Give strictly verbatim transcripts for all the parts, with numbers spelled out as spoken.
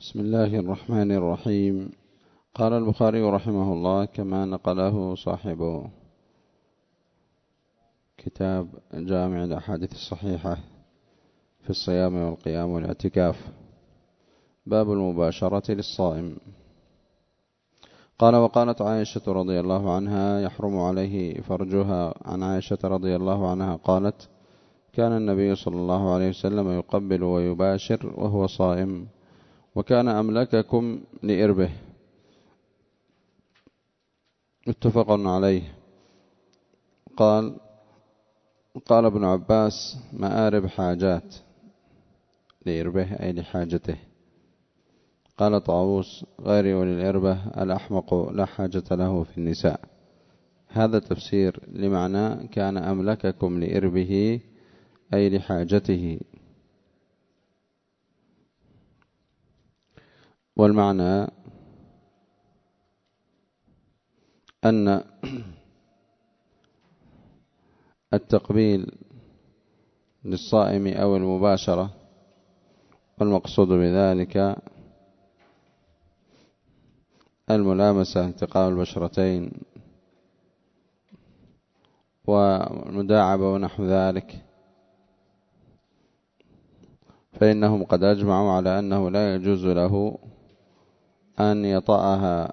بسم الله الرحمن الرحيم. قال البخاري رحمه الله كما نقله صاحب كتاب جامع الأحاديث الصحيحة في الصيام والقيام والاعتكاف: باب المباشرة للصائم. قال: وقالت عائشة رضي الله عنها: يحرم عليه فرجها. عن عائشة رضي الله عنها قالت: كان النبي صلى الله عليه وسلم يقبل ويباشر وهو صائم، وكان أملككم لإربه. متفق عليه. قال قال ابن عباس: مآرب حاجات، لإربه أي لحاجته. قال طاووس: غير ولي الإربة الأحمق لا حاجة له في النساء. هذا تفسير لمعنى كان أملككم لإربه أي لحاجته. والمعنى أن التقبيل للصائم أو المباشرة، والمقصود بذلك الملامسة، التقاء البشرتين والمداعبة ونحو ذلك، فإنهم قد أجمعوا على أنه لا يجوز له أن يطأها،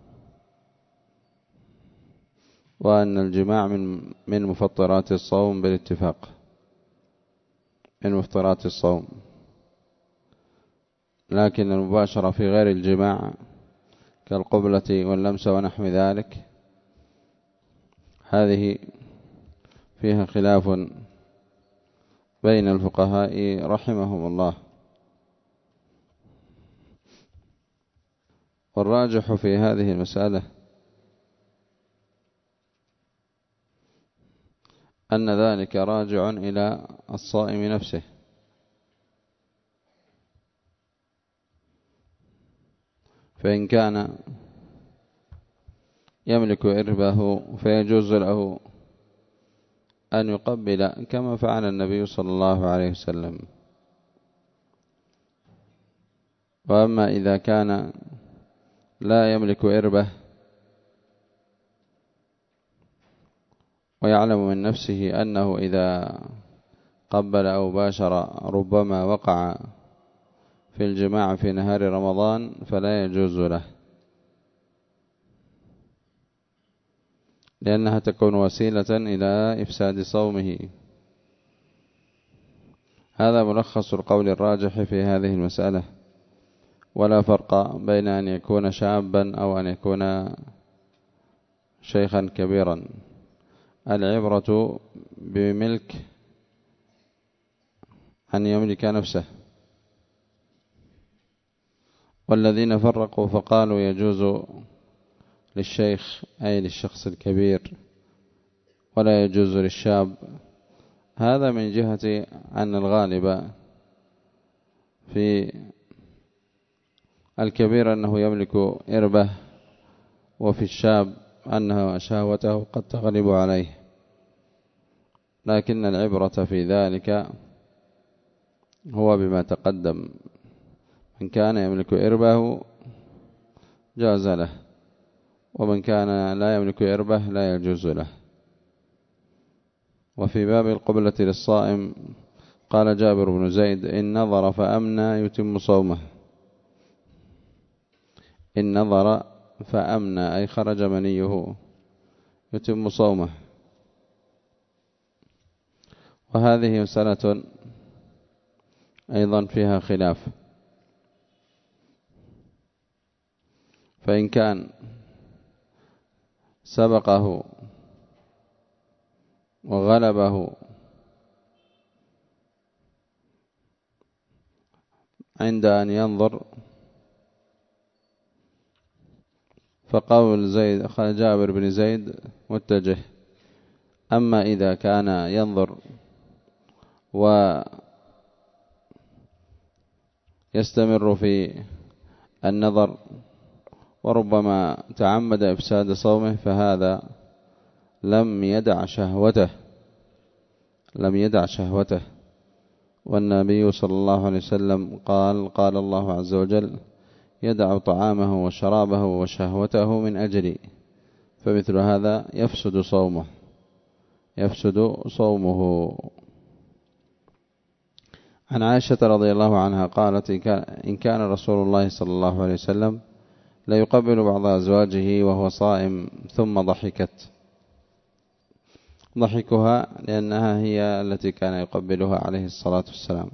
وأن الجماع من من مفطرات الصوم بالاتفاق، من مفطرات الصوم. لكن المباشرة في غير الجماع كالقبلة واللمس ونحو ذلك، هذه فيها خلاف بين الفقهاء رحمهم الله. والراجح في هذه المسألة أن ذلك راجع إلى الصائم نفسه، فإن كان يملك إربه فيجوز له أن يقبل كما فعل النبي صلى الله عليه وسلم. وأما إذا كان لا يملك إربه ويعلم من نفسه أنه إذا قبل أو باشر ربما وقع في الجماع في نهار رمضان فلا يجوز له، لأنها تكون وسيلة إلى إفساد صومه. هذا ملخص القول الراجح في هذه المسألة، ولا فرق بين أن يكون شابا أو أن يكون شيخا كبيرا. العبرة بملك أن يملك نفسه. والذين فرقوا فقالوا يجوز للشيخ أي للشخص الكبير ولا يجوز للشاب، هذا من جهة أن الغالب في الكبير أنه يملك إربه، وفي الشاب أنه شهوته قد تغلب عليه. لكن العبرة في ذلك هو بما تقدم: من كان يملك إربه جاز له، ومن كان لا يملك إربه لا يجوز له. وفي باب القبلة للصائم قال جابر بن زيد: إن نظر فأمنى يتم صومه. إن نظر فأمنى أي خرج منيه يتم صومه. وهذه مسألة أيضا فيها خلاف، فإن كان سبقه وغلبه عند أن ينظر فقول زيد جابر بن زيد متجه. أما إذا كان ينظر ويستمر في النظر وربما تعمد إفساد صومه فهذا لم يدع شهوته لم يدع شهوته والنبي صلى الله عليه وسلم قال: قال الله عز وجل: يدع طعامه وشرابه وشهوته من أجلي، فمثل هذا يفسد صومه يفسد صومه. عن عائشة رضي الله عنها قالت: إن كان رسول الله صلى الله عليه وسلم لا يقبل بعض أزواجه وهو صائم ثم ضحكت. ضحكها لأنها هي التي كان يقبلها عليه الصلاة والسلام.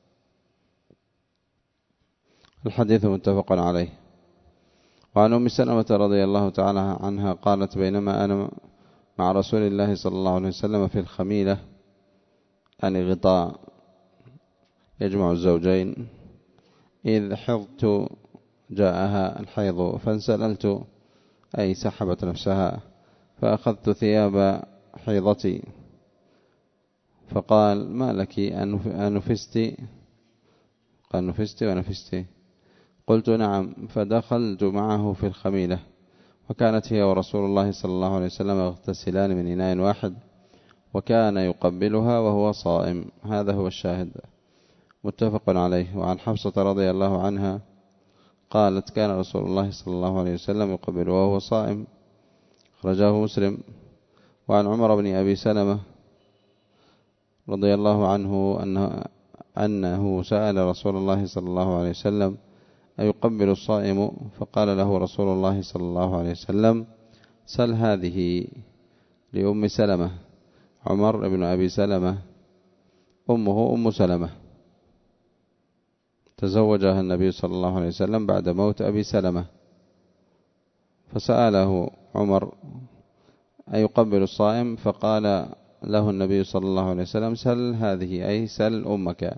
الحديث متفق عليه. وعن أم سلمة رضي الله تعالى عنها قالت: بينما أنا مع رسول الله صلى الله عليه وسلم في الخميلة، يعني غطاء يجمع الزوجين، إذ حضت جاءها الحيض فانسللت، أي سحبت نفسها، فأخذت ثياب حيضتي، فقال: ما لك أنفستي؟ قال: نفستي ونفستي. قلت: نعم. فدخلت معه في الخميلة، وكانت هي ورسول الله صلى الله عليه وسلم يغتسلان من إناء واحد، وكان يقبلها وهو صائم. هذا هو الشاهد، متفق عليه. وعن حفصة رضي الله عنها قالت: كان رسول الله صلى الله عليه وسلم يقبل وهو صائم، أخرجه مسلم. وعن عمر بن أبي سلمة رضي الله عنه أنه, أنه سأل رسول الله صلى الله عليه وسلم: أيقبل الصائم؟ فقال له رسول الله صلى الله عليه وسلم: سل هذه لأم سلمة. عمر بن أبي سلمة أمه أم سلمة، تزوجها النبي صلى الله عليه وسلم بعد موت أبي سلمة، فسأله عمر: أيقبل الصائم؟ فقال له النبي صلى الله عليه وسلم: سل هذه، أي سل أمك.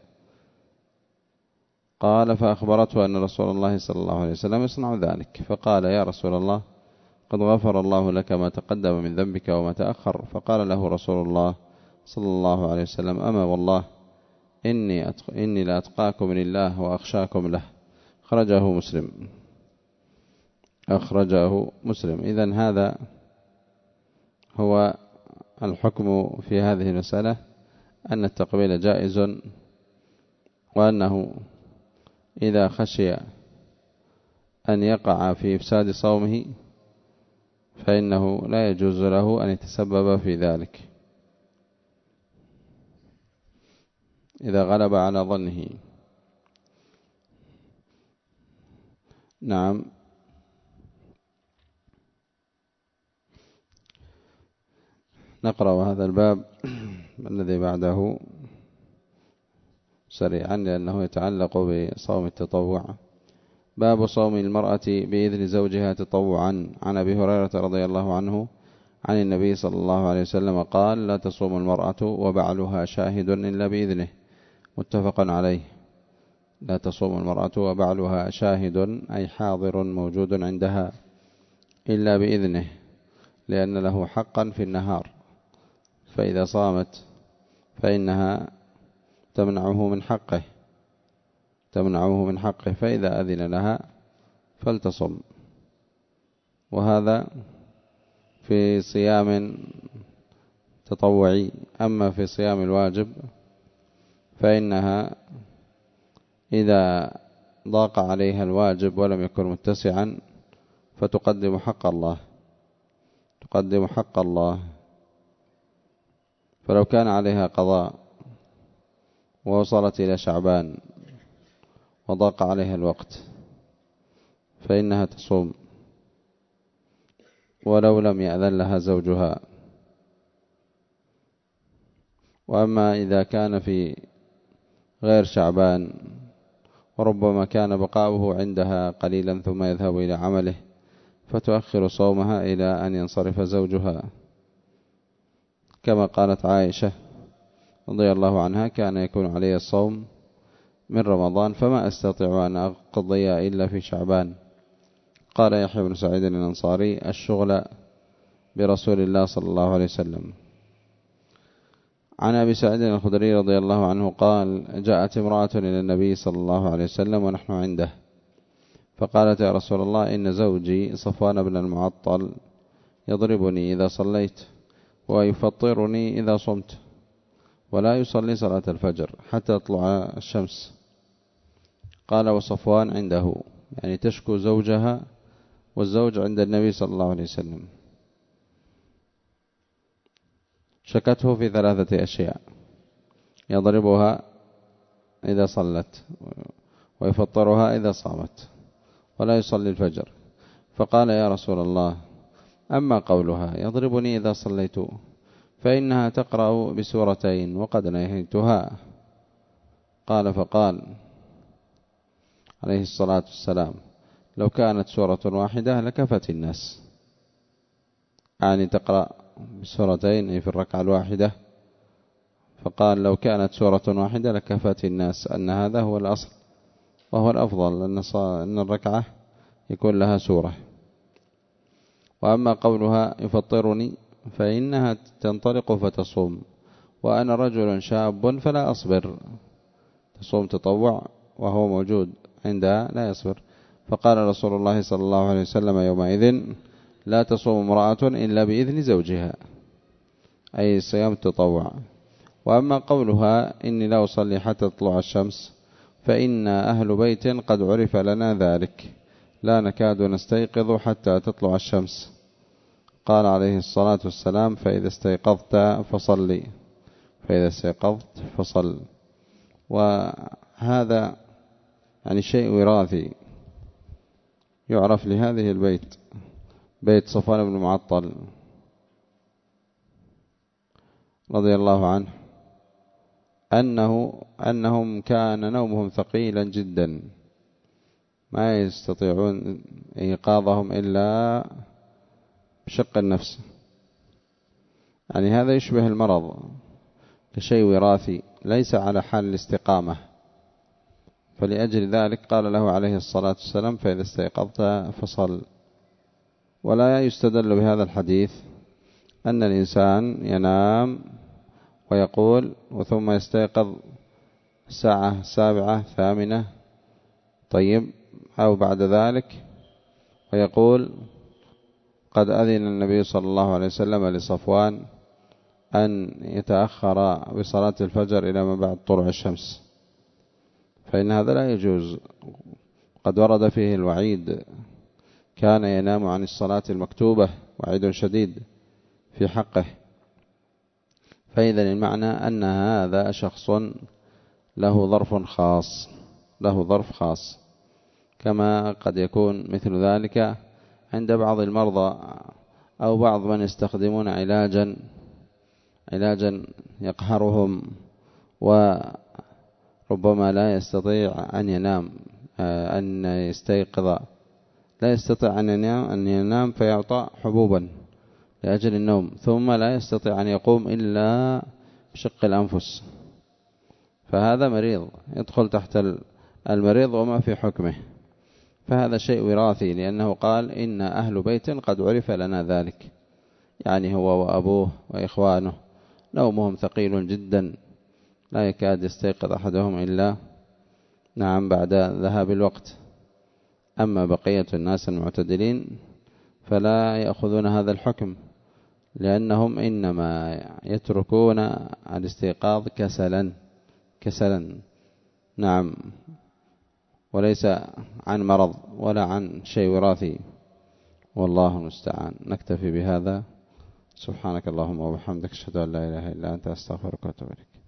قال: فأخبرته أن رسول الله صلى الله عليه وسلم يصنع ذلك، فقال: يا رسول الله، قد غفر الله لك ما تقدم من ذنبك وما تأخر. فقال له رسول الله صلى الله عليه وسلم: أما والله إني, أتق... إني لأتقاكم لله وأخشاكم له. أخرجه مسلم أخرجه مسلم. إذن هذا هو الحكم في هذه المسألة، أن التقبيل جائز، وأنه إذا خشي أن يقع في إفساد صومه فإنه لا يجوز له أن يتسبب في ذلك إذا غلب على ظنه. نعم. نقرأ هذا الباب الذي بعده سريعا لأنه يتعلق بصوم التطوع. باب صوم المرأة بإذن زوجها تطوعا. عن أبي هريرة رضي الله عنه عن النبي صلى الله عليه وسلم قال: لا تصوم المرأة وبعلها شاهد إلا بإذنه. متفق عليه. لا تصوم المرأة وبعلها شاهد، أي حاضر موجود عندها، إلا بإذنه، لأن له حقا في النهار، فإذا صامت فإنها تمنعه من حقه تمنعه من حقه فإذا أذن لها فلتصم. وهذا في صيام تطوعي. أما في صيام الواجب فإنها إذا ضاق عليها الواجب ولم يكن متسعا فتقدم حق الله تقدم حق الله فلو كان عليها قضاء ووصلت إلى شعبان وضاق عليها الوقت فإنها تصوم ولو لم يأذن لها زوجها. وأما إذا كان في غير شعبان وربما كان بقاؤه عندها قليلا ثم يذهب إلى عمله فتؤخر صومها إلى أن ينصرف زوجها، كما قالت عائشة رضي الله عنها: كان يكون علي الصوم من رمضان فما أستطيع أن أقضي إلا في شعبان. قال يحيى بن سعيد الأنصاري: الشغل برسول الله صلى الله عليه وسلم. عن أبي سعيد الخدري رضي الله عنه قال: جاءت امرأة إلى النبي صلى الله عليه وسلم ونحن عنده، فقالت: يا رسول الله، إن زوجي صفوان بن المعطل يضربني إذا صليت ويفطرني إذا صمت، ولا يصلي صلاة الفجر حتى تطلع الشمس. قال: وصفوان عنده يعني تشكو زوجها، والزوج عند النبي صلى الله عليه وسلم. شكته في ثلاثة أشياء: يضربها إذا صلت، ويفطرها إذا صامت، ولا يصلي الفجر. فقال: يا رسول الله، أما قولها يضربني إذا صليت فإنها تقرأ بسورتين وقد نهيتها. قال فقال عليه الصلاة والسلام: لو كانت سورة واحدة لكفت الناس. يعني تقرأ بسورتين في الركعة الواحدة. فقال: لو كانت سورة واحدة لكفت الناس، أن هذا هو الأصل وهو الأفضل، أن الركعة يكون لها سورة. وأما قولها يفطرني فإنها تنطلق فتصوم، وأنا رجل شاب فلا أصبر. تصوم تطوع وهو موجود عندها لا يصبر. فقال رسول الله صلى الله عليه وسلم يومئذ: لا تصوم امرأة إلا بإذن زوجها، أي صيام التطوع. وأما قولها إني لا أصلي حتى تطلع الشمس فإن أهل بيت قد عرف لنا ذلك، لا نكاد نستيقظ حتى تطلع الشمس. قال عليه الصلاة والسلام: فإذا استيقظت فصلي، فإذا استيقظت فصل. وهذا يعني شيء وراثي يعرف لهذه البيت، بيت صفوان بن معطل رضي الله عنه، أنه أنهم كان نومهم ثقيلا جدا، ما يستطيعون إيقاظهم إلا بشق النفس. يعني هذا يشبه المرض كشيء وراثي ليس على حال الاستقامة. فلأجل ذلك قال له عليه الصلاة والسلام: فإذا استيقظت فصل. ولا يستدل بهذا الحديث أن الإنسان ينام ويقول وثم يستيقظ الساعة السابعة ثامنة طيب أو بعد ذلك ويقول قد أذن النبي صلى الله عليه وسلم لصفوان أن يتأخر بصلاة الفجر إلى ما بعد طلوع الشمس، فإن هذا لا يجوز. قد ورد فيه الوعيد: كان ينام عن الصلاة المكتوبة، وعيد شديد في حقه. فإذا المعنى أن هذا شخص له ظرف خاص، له ظرف خاص، كما قد يكون مثل ذلك عند بعض المرضى أو بعض من يستخدمون علاجا علاجا يقهرهم وربما لا يستطيع أن ينام أن يستيقظ لا يستطيع أن ينام, أن ينام فيعطى حبوبا لأجل النوم، ثم لا يستطيع أن يقوم إلا بشق الأنفس. فهذا مريض يدخل تحت المريض وما في حكمه. فهذا شيء وراثي، لأنه قال: إن أهل بيت قد عرف لنا ذلك، يعني هو وأبوه وإخوانه نومهم ثقيل جدا، لا يكاد يستيقظ أحدهم إلا نعم بعد ذهاب الوقت. أما بقية الناس المعتدلين فلا يأخذون هذا الحكم، لأنهم إنما يتركون الاستيقاظ كسلا كسلا نعم، وليس عن مرض ولا عن شيء وراثي، والله المستعان. نكتفي بهذا. سبحانك اللهم وبحمدك، أشهد أن لا إله إلا أنت، أستغفرك وأتوب إليك.